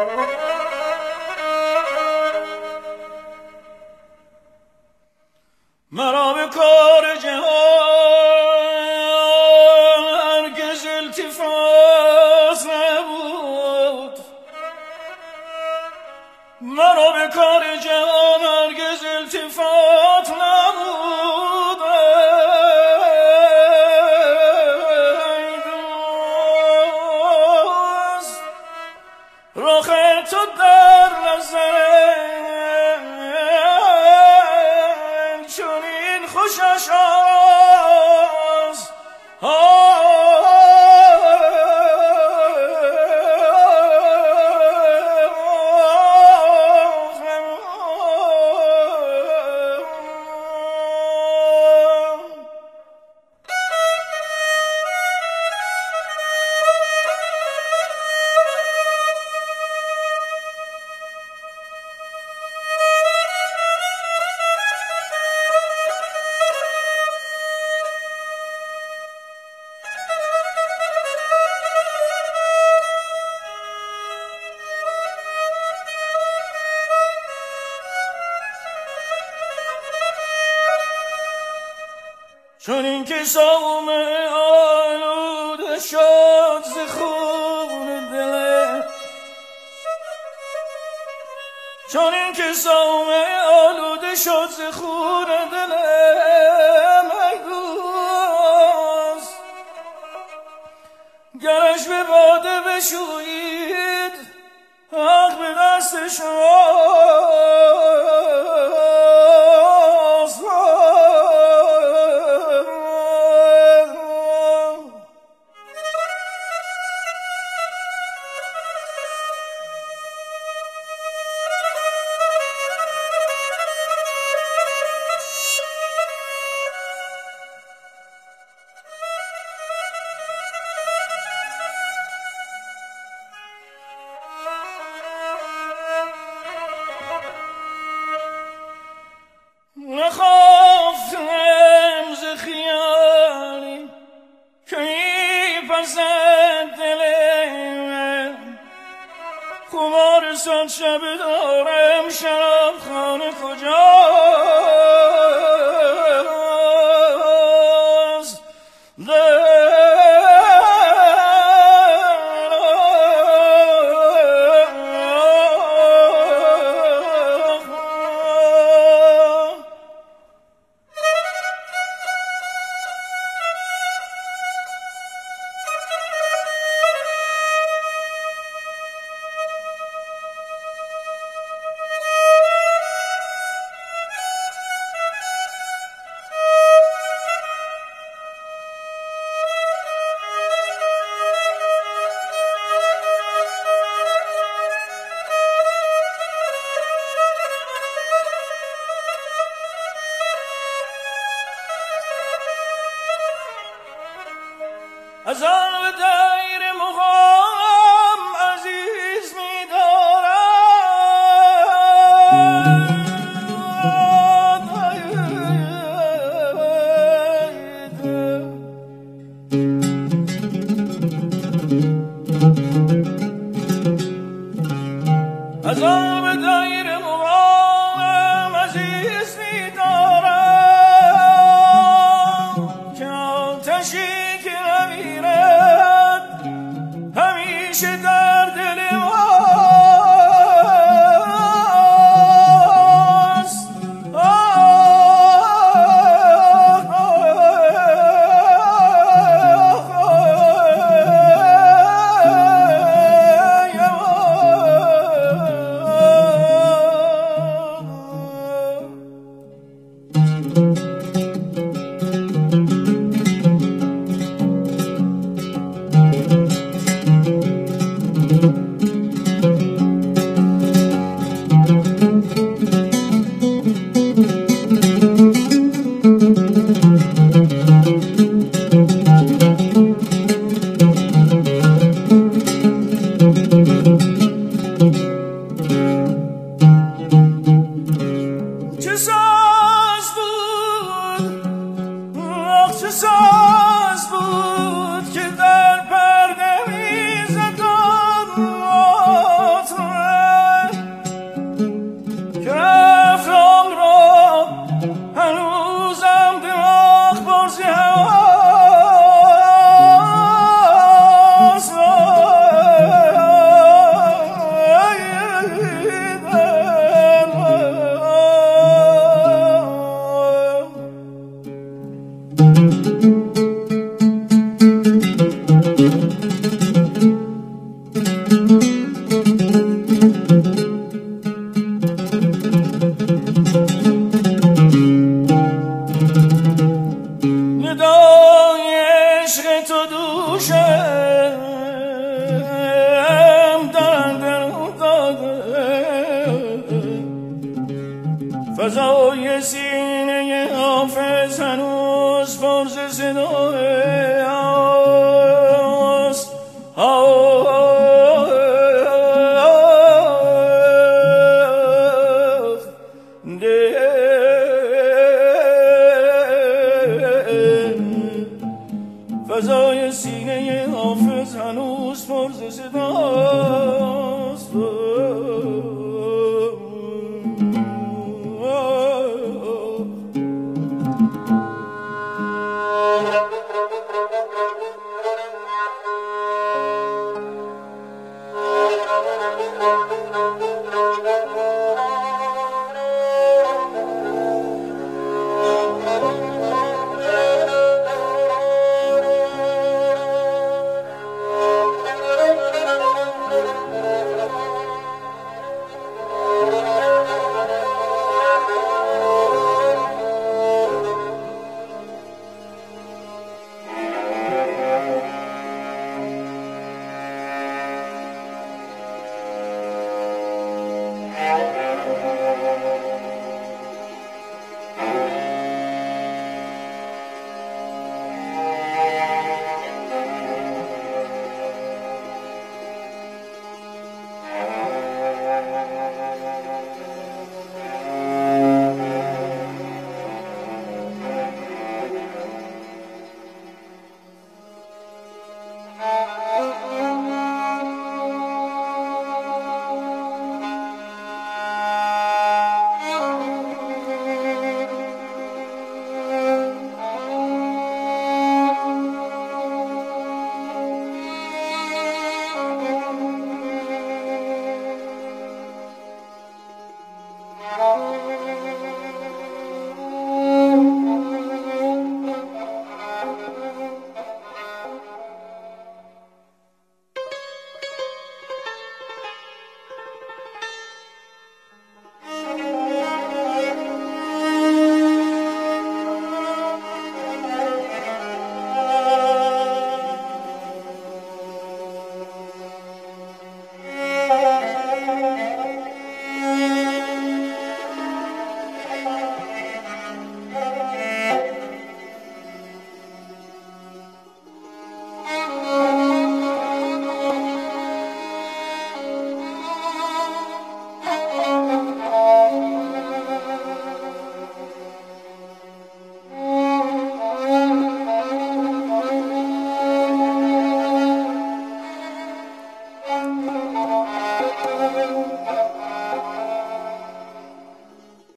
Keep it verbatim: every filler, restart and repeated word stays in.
مرا به کار جهان هرگز التفات نبود، مرا به کار جهان هرگز التفات نبود. ای دوست رخ تو در نظرم چنین خوشش است. چون این که سامه آلوده شد ز خون دلم، چون این که سامه آلوده شد ز خون دلم، ای دوست گرش به باده بشویید حق به دست شماست. نخوافتم ز خیالی که این پسند دلم، خمار صد شب دارم شراب خانه کجاست. از آن به دیر مقام عزیز می دارد، از آن به دیر مقام عزیز می دارد که آتشی همیشه در دل ماست. فضای سینه حافظ هنوز پر ز صدای است. فضای سینه حافظ هنوز پر ز صدای